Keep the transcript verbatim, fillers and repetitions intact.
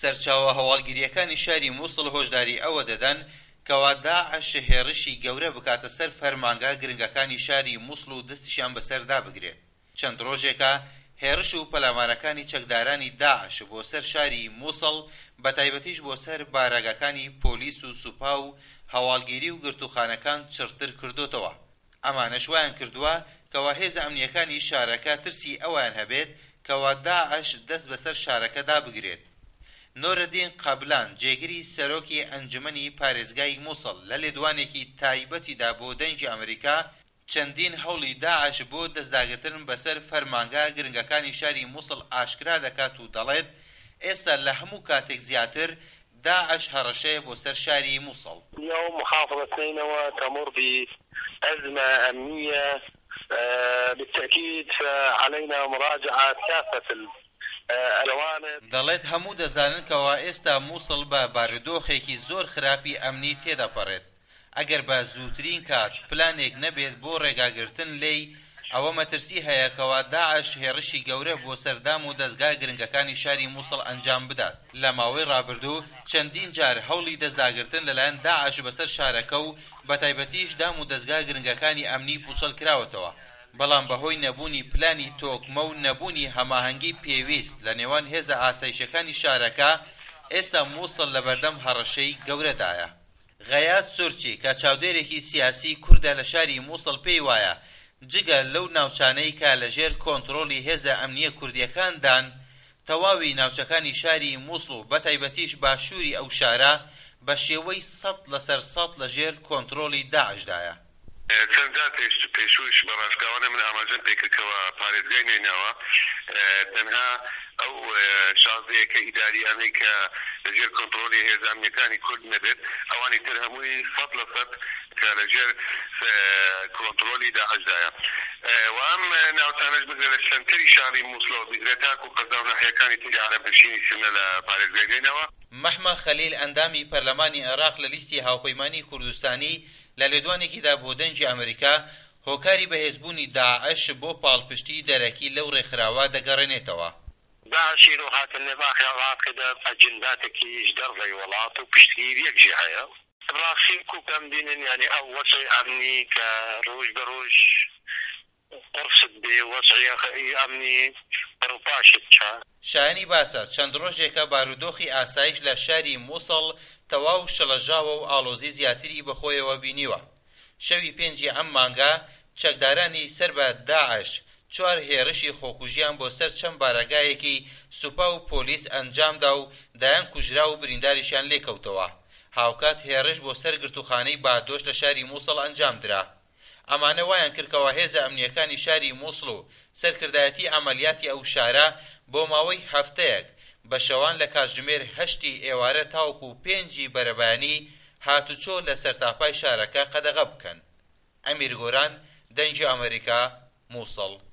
سەرچاوە هەواڵگیریەکانی شاری مووسڵ هۆشداری ئەوە دەدەن کەوا داعش هێرشی گەورە بکاتە سەر فەرمانگا گرنگەکانی شاری مووسڵ و دەستیشان بەسەردا بگرێت. چەند ڕۆژێکە هێرش و پەلامارەکانی چەکدارانی داعش بۆ سەر شاری مووسڵ بەتایبەتیش بۆ سەر بارەگەکانی پۆلیس و سوپا و هەواڵگیری و گرتوخانەکان چڕتر کردوتەوە. ئەمانەش وایان کردووە کەوا هێزە ئەمنیەکانی شارەکە ترسی ئەویان هەبێت کەوا داعش دەست بەسەر شارەکەدا بگرێت. نۆرەدین قەبلان جێگیری سەرۆکی ئەنجومەنی پارێزگای مووسڵ لە لێدوانێکی تایبەتیدا بۆ دەنگی ئەمریکا چەندین هەوڵی داعش بۆ دەستداگرتن بەسەر فەرمانگا گرنگەکانی شاری مووسڵ ئاشکرا دەکات و دەڵێت ئێستا لە هەموو کاتێک زیاتر داعش هەڕەشەیە بۆ سەر شاری مووسڵ. اليوم محافظة نينوى تمر بأزمة أمنية بالتأكيد فعلينا مراجعة كافة دەڵێت هەموو دەزانن کەوا ئێستا مووسڵ بە بارودۆخێکی زۆر خراپی ئەمنی تێدەپەڕێت. ئەگەر بە زووترین کات پلانێک نەبێت بۆ ڕێگاگرتن لێی ئەوە مەترسی هەیە کەوا داعش هێرشی گەورە بۆ سەردام و دەستگای گرنگەکانی شاری مووسڵ ئەنجام بدات. لە ماوەی ڕابردوو چەندین جار هەوڵی دەستداگرتن لەلایەن داعش بەسەر شارەکە و بەتایبەتیش دام و دەستگای گرنگەکانی ئەمنی پوچەڵ کراوەتەوە. بەڵام بەهۆی نەبوونی پلانی تۆکمە و نەبوونی هەماهەنگی پێویست لە نێوان هێزە ئاسایشەکانی شارەکە ئێستا مووسڵ لە بەردەم هەڕەشەی گەورەدایە. غەیاز سورچی کە چاودێرێکی سیاسی کوردە لە شاری مووسڵ پێی وایە جگە لەو ناوچانەی کە لەژێر کۆنتڕۆڵی هێزە ئەمنیە کوردیەکاندان تەواوی ناوچەکانی شاری مووسڵ و بەتایبەتیش باشووری ئەو شارە بە شێوەی سەد لەسەر سەد لەژێر کۆنتڕۆڵی داعشدایە. چەندجار پێشووش بە ڕاشکاوانە من ئاماژەم پێکردکەوە پارێزگای نێناوە تەنها ئەو شازەیە کە ئیداری ئەمەی کە لەژێر کۆنتڕۆلی هێزە ئەمنیەکانی کورد نەبێت ئەوانی تر هەمووی سەد لە سەد کە لەژێر کۆنتڕۆلی داعشدایە. و ئەم ناوچانەش بگرێت لە شەنتەری شاری مووسڵەوە بگرێت تاکو قەزا و ناحیەکانی تری عەرەبنشینی سنە لە پارێزگای نێناوە. مەحمە خەلیل ئەندامی پەرلەمانی عێراق لە لیستی هاوپەیمانی کوردستانی لە لێدوانێکیدا بۆ دەنگی ئەمریکا هۆکاری بەهێزبوونی داعش بۆ پاڵپشتی دەرەکی لەو ڕێکخراوە دەگەڕێنێتەوە. داعش هات النظام العراقي أجنداتكيش درجة ولاط وبشتير جهة راسي كوكم دين يعني أو وسع أمني كروج بروج قرصد بي وسع أمني بروباشتشا. شایانی باسە چەند ڕۆژێکە بارودۆخی ئاسایش لە شاری مووسڵ تەواو شەڵەژاوە و ئاڵۆزی زیاتری بەخۆیەوە بینیوە. شەوی پێنجی ئەم مانگا چەکدارانی سەر بە داعش چوار هێرشی خۆکوژیان بۆ سەر چەند بارەگایەکی سوپا و پۆلیس ئەنجامدا و دایان کوژرا و برینداریشیان لێکەوتەوە. هاوکات هێرش بۆ سەر گرتوخانەی بادۆش لە شاری مووسڵ ئەنجام درا. ئەمانە وایان کردکەوە هێزە ئەمنیەکانی شاری مووسڵ و سەرکردایەتی ئەمەلیاتی ئەو شارە بۆ ماوەی هەفتەیەک بە شەوان لە کاتژمێر هەشتی ئێوارە تاوەکو پێنجی بەرەبانی هاتوچۆ لە سەرتاپای شارەکە قەدەغە بکەن. ئەمیر گۆران، دەنگی ئەمریکا، مووسڵ.